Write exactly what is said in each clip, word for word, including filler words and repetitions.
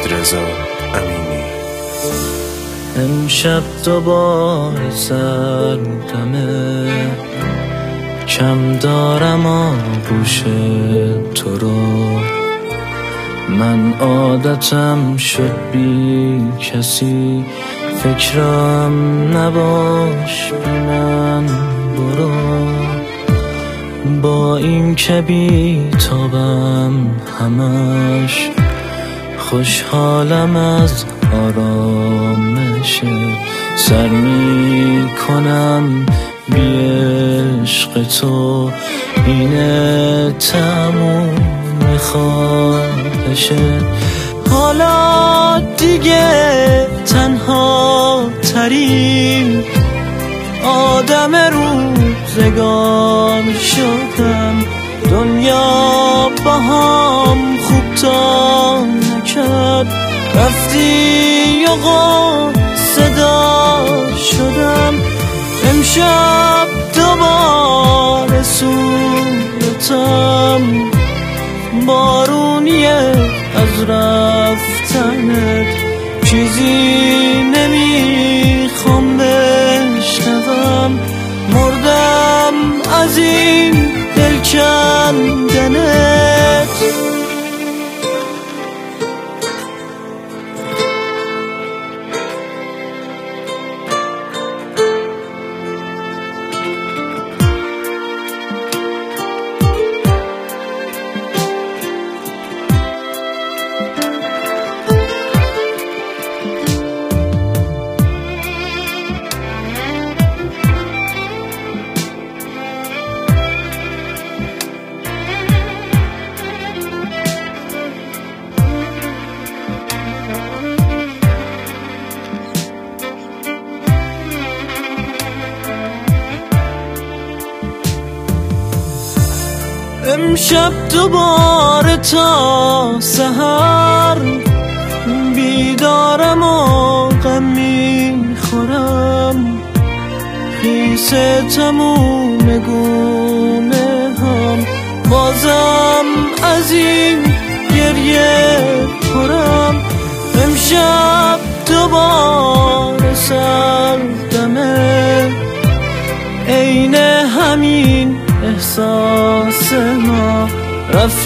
رضا امینی. امشب دوباره سردمه، کم دارم آغوش تو رو. من عادتم شد بی کسی فکرم نباش، بی من برو. با این که بی تابم همش، خوشحالم از آرامش. سر می کنم بی عشق تو، اینه تموم خواهشه. حالا دیگه تنها ترین آدم روزگار شدم. دنیا با هم خوب تا نکرد، رفتی و صدا شدم. امشب دوباره صورتم بارونیه از رفتنت، چیزی نمیخوام بشنوم. مردم از این دل کندنت. امشب دوباره تا سحر بیدارم و غم میخورم. خیس تموم گونه هم بازم از این گریه پرم. امشب دوباره سردمه، عین همین احساس ما.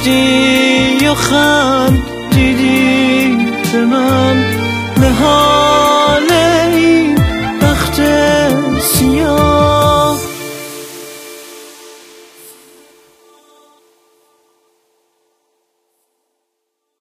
رفتی و خندیدی به من،